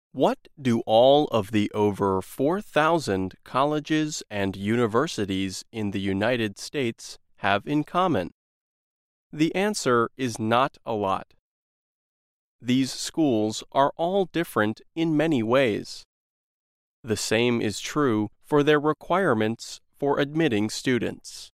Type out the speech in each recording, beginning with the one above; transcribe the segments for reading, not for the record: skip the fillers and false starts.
What do all of the over 4,000 colleges and universities in the United States have in common? The answer is not a lot. These schools are all different in many ways. The same is true for their requirements for admitting students.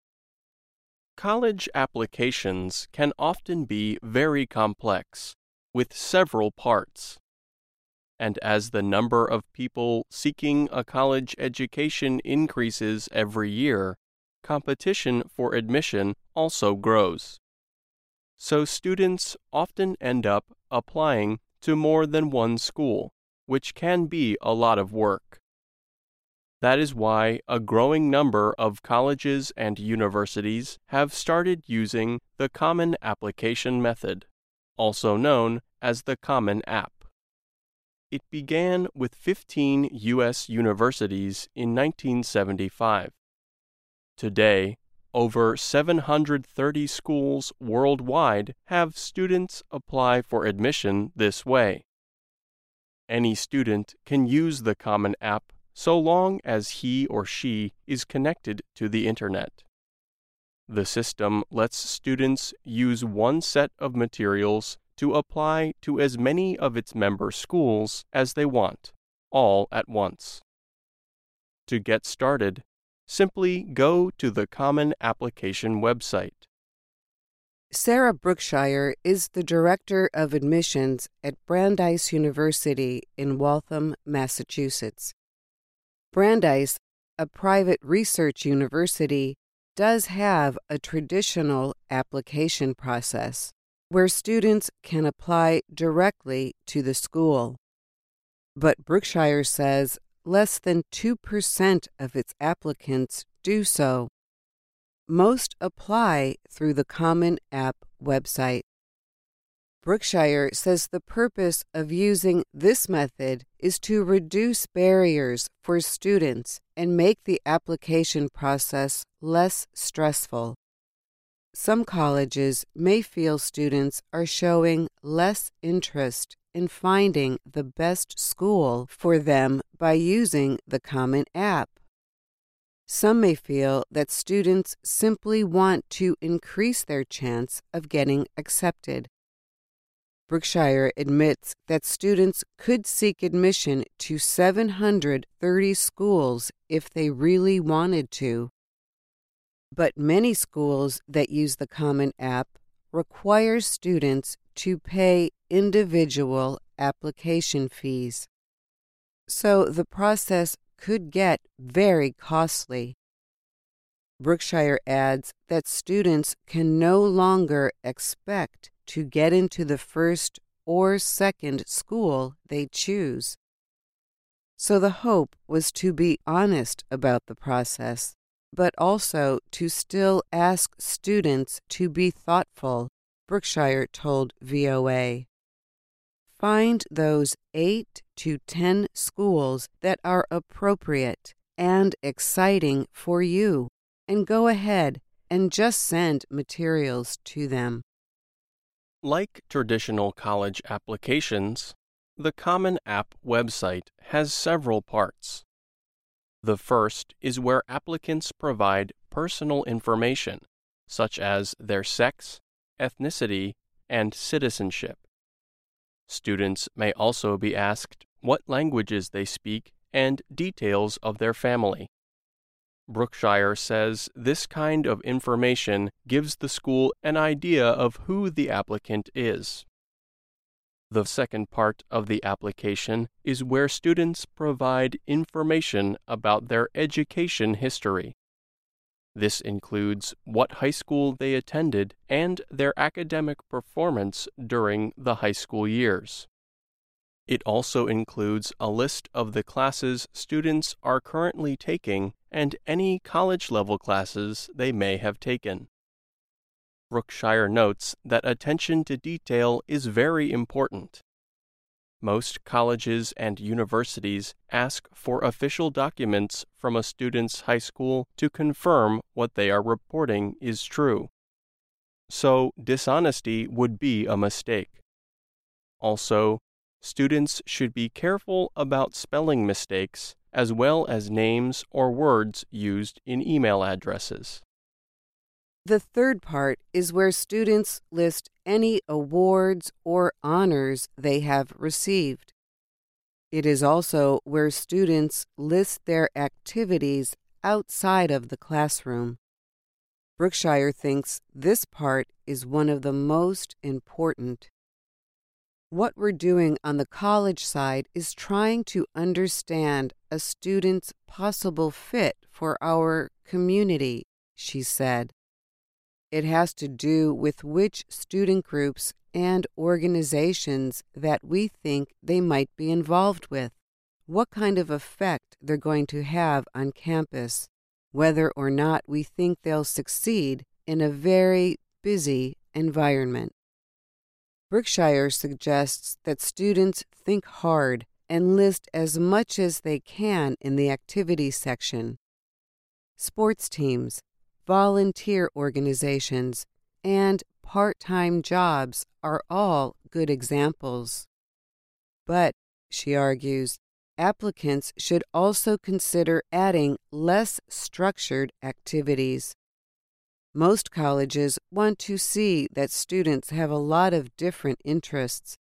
College applications can often be very complex, with several parts. And as the number of people seeking a college education increases every year, competition for admission also grows. So students often end up applying to more than one school, which can be a lot of work. That is why a growing number of colleges and universities have started using the Common Application Method, also known as the Common App. It began with 15 U.S. universities in 1975. Today, over 730 schools worldwide have students apply for admission this way. Any student can use the Common App so long as he or she is connected to the Internet. The system lets students use one set of materials to apply to as many of its member schools as they want, all at once. To get started, simply go to the Common Application website. Sarah Brookshire is the Director of Admissions at Brandeis University in Waltham, Massachusetts. Brandeis, a private research university, does have a traditional application process where students can apply directly to the school. But Brookshire says less than 2% of its applicants do so. Most apply through the Common App website. Brookshire says the purpose of using this method is to reduce barriers for students and make the application process less stressful. Some colleges may feel students are showing less interest in finding the best school for them by using the Common App. Some may feel that students simply want to increase their chance of getting accepted. Brookshire admits that students could seek admission to 730 schools if they really wanted to. But many schools that use the Common App require students to pay individual application fees. So the process could get very costly. Brookshire adds that students can no longer expect to get into the first or second school they choose. So the hope was to be honest about the process, but also to still ask students to be thoughtful, Brookshire told VOA. Find those 8 to 10 schools that are appropriate and exciting for you, and go ahead and just send materials to them. Like traditional college applications, the Common App website has several parts. The first is where applicants provide personal information, such as their sex, ethnicity, and citizenship. Students may also be asked what languages they speak and details of their family. Brookshire says this kind of information gives the school an idea of who the applicant is. The second part of the application is where students provide information about their education history. This includes what high school they attended and their academic performance during the high school years. It also includes a list of the classes students are currently taking and any college-level classes they may have taken. Brookshire notes that attention to detail is very important. Most colleges and universities ask for official documents from a student's high school to confirm what they are reporting is true. So, dishonesty would be a mistake. Also, students should be careful about spelling mistakes as well as names or words used in email addresses. The third part is where students list any awards or honors they have received. It is also where students list their activities outside of the classroom. Brookshire thinks this part is one of the most important. What we're doing on the college side is trying to understand a student's possible fit for our community, she said. It has to do with which student groups and organizations that we think they might be involved with, what kind of effect they're going to have on campus, whether or not we think they'll succeed in a very busy environment. Brookshire suggests that students think hard and list as much as they can in the activities section. Sports teams, volunteer organizations, and part-time jobs are all good examples. But, she argues, applicants should also consider adding less structured activities. Most colleges want to see that students have a lot of different interests.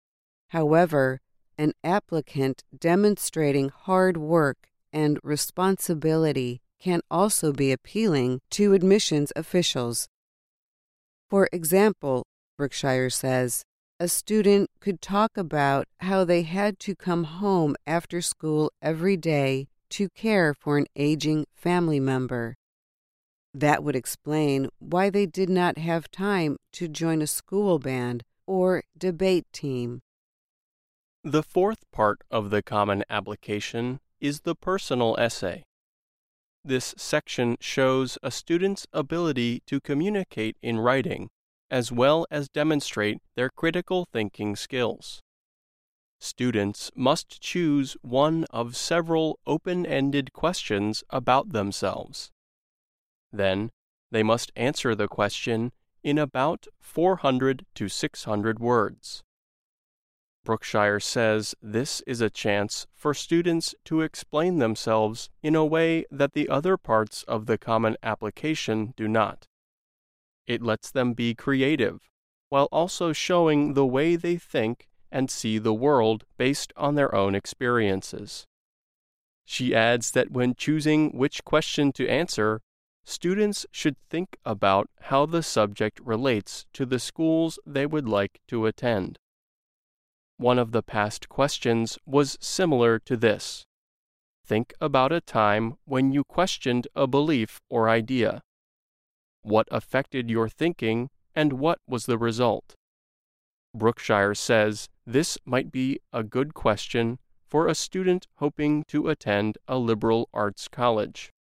However, an applicant demonstrating hard work and responsibility can also be appealing to admissions officials. For example, Brookshire says, a student could talk about how they had to come home after school every day to care for an aging family member. That would explain why they did not have time to join a school band or debate team. The fourth part of the Common Application is the personal essay. This section shows a student's ability to communicate in writing, as well as demonstrate their critical thinking skills. Students must choose one of several open-ended questions about themselves. Then, they must answer the question in about 400 to 600 words. Brookshire says this is a chance for students to explain themselves in a way that the other parts of the Common Application do not. It lets them be creative, while also showing the way they think and see the world based on their own experiences. She adds that when choosing which question to answer, students should think about how the subject relates to the schools they would like to attend. One of the past questions was similar to this. Think about a time when you questioned a belief or idea. What affected your thinking, and what was the result? Brookshire says this might be a good question for a student hoping to attend a liberal arts college.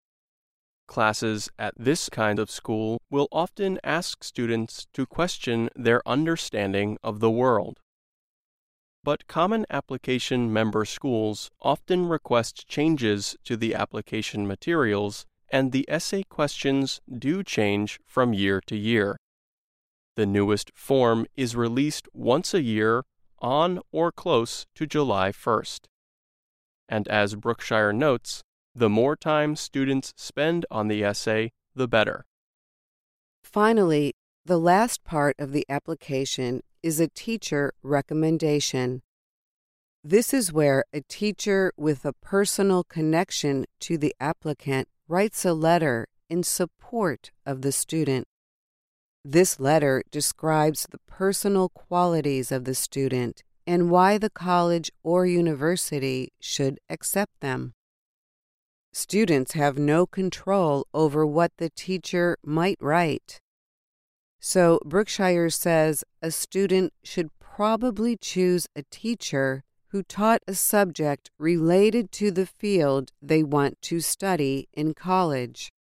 Classes at this kind of school will often ask students to question their understanding of the world. But Common Application member schools often request changes to the application materials, and the essay questions do change from year to year. The newest form is released once a year on or close to July 1st. And as Brookshire notes, the more time students spend on the essay, the better. Finally, the last part of the application is a teacher recommendation. This is where a teacher with a personal connection to the applicant writes a letter in support of the student. This letter describes the personal qualities of the student and why the college or university should accept them. Students have no control over what the teacher might write. So Brookshire says a student should probably choose a teacher who taught a subject related to the field they want to study in college.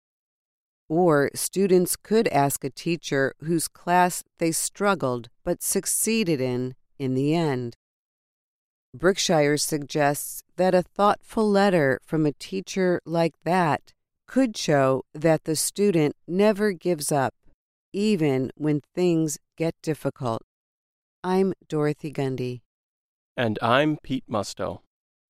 Or students could ask a teacher whose class they struggled but succeeded in the end. Brookshire suggests that a thoughtful letter from a teacher like that could show that the student never gives up, even when things get difficult. I'm Dorothy Gundy. And I'm Pete Musto.